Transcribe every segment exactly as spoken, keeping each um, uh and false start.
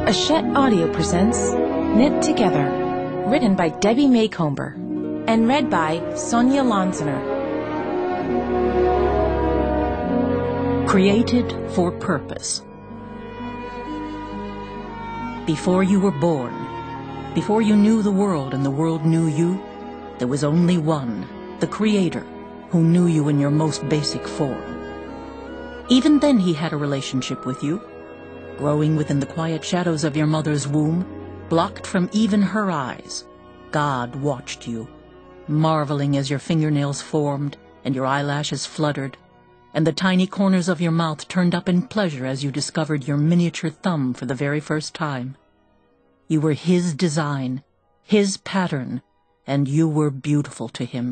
Hachette Audio presents Knit Together, written by Debbie Macomber and read by Sonia Lonsoner. Created for Purpose. Before you were born, before you knew the world and the world knew you, there was only one, the Creator, who knew you in your most basic form. Even then he had a relationship with you, growing within the quiet shadows of your mother's womb, blocked from even her eyes. God watched you, marveling as your fingernails formed and your eyelashes fluttered, and the tiny corners of your mouth turned up in pleasure as you discovered your miniature thumb for the very first time. You were his design, his pattern, and you were beautiful to him.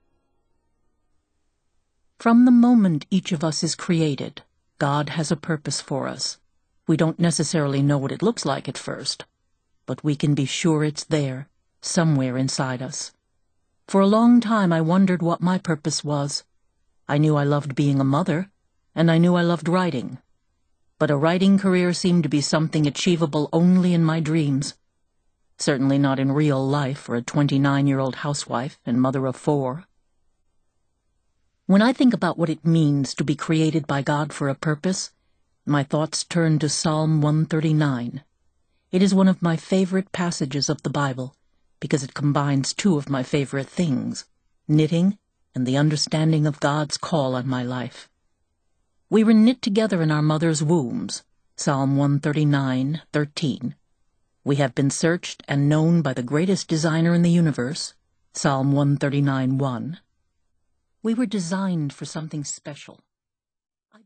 From the moment each of us is created, God has a purpose for us. We don't necessarily know what it looks like at first, but we can be sure it's there, somewhere inside us. For a long time I wondered what my purpose was. I knew I loved being a mother, and I knew I loved writing. But a writing career seemed to be something achievable only in my dreams. Certainly not in real life for a twenty-nine-year-old housewife and mother of four. When I think about what it means to be created by God for a purpose, my thoughts turn to Psalm one thirty-nine. It is one of my favorite passages of the Bible because it combines two of my favorite things, knitting and the understanding of God's call on my life. We were knit together in our mother's wombs, Psalm one thirty-nine, thirteen. We have been searched and known by the greatest designer in the universe, Psalm one thirty-nine, one. We were designed for something special.